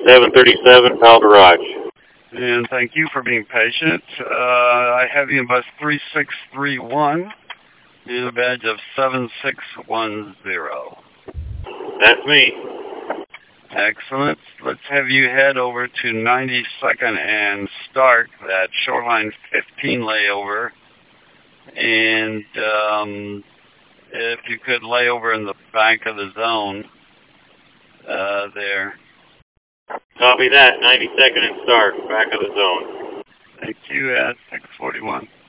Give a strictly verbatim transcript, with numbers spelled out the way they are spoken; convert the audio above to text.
seven thirty-seven, Pal Garage. And thank you for being patient. Uh, I have you in bus three six three one and a badge of seven six one zero. That's me. Excellent. Let's have you head over to ninety-second and start that Shoreline fifteen layover. And um, if you could lay over in the back of the zone uh, there. Copy that. ninety-second and start. Back of the zone. Thank you at six forty-one.